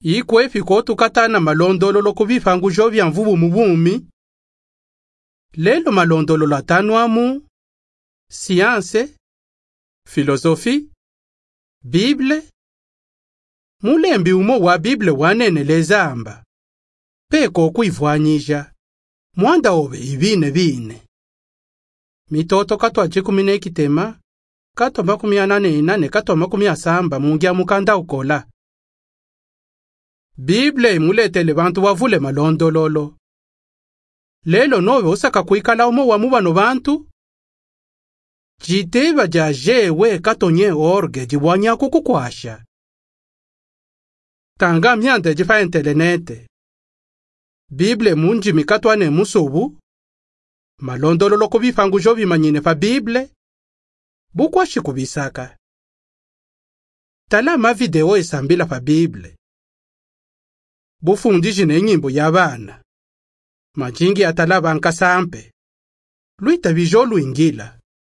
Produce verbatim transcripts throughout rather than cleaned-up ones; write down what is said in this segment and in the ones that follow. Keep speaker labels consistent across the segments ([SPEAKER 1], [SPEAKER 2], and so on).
[SPEAKER 1] Ikwe fiko tukatana malondololo kubifangu jo bya mvubu mubumi. Lelo malondololo atanwamu science, philosophie, Bible. Mulembi umo wa Bible wanene lezamba. Peko kuivwanyija. Mwanda obe ibine bine. Mitoto katwa chikumine kitema. Kato makumi anane inane kato makumi asamba mungia mukanda ukola. Bible imuletele bantu wavule malondololo. Lelo nobe osaka kuikala umo wa mubano bantu. Jiteba jaje we katonye orge jibwanya kukukwasha. Tanga myante jifa internet. Bible munji mikatwane musobu. Malondololo kubifangu jo bimanyine fa Bible. Bukwashi kubisaka. Tala ma video esambila fa Bible. Bufundiji ne nyimbo y'abana. Majingi atala banka sampe. Luita bijo luingila.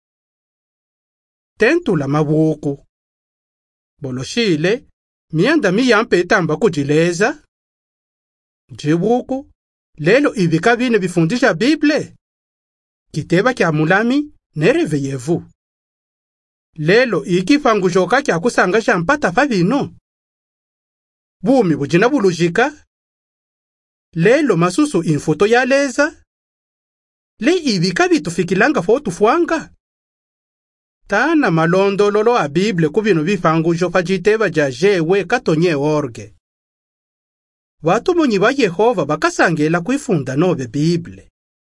[SPEAKER 1] Tentula mabuku. Boloshile, mianda miyampe etamba kujileza. Jibuku, lelo ibika bine bifundisha Bible. Kiteba kya mulami, nereveyevu. Lelo ikifangu joka kya kusanga shampata fa bino. Bumi bujina bulujika. Lelo masusu infoto ya leza. Le ibika bitufikilanga fo tufwanga. Tana malondololo a Bible kubino bifangu jofa jiteba jaje we katonye orge. Watu monyi ba Yehova bakasangela kuifunda nobe Bible.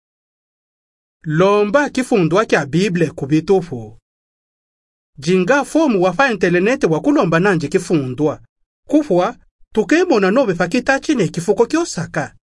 [SPEAKER 1] Lomba kifundwa kya Bible kubitufu. Jinga fomu wafa internet wakulomba nanje kifundwa. Kufwa tukemona nobe fakitachi ne kifuko kyosaka.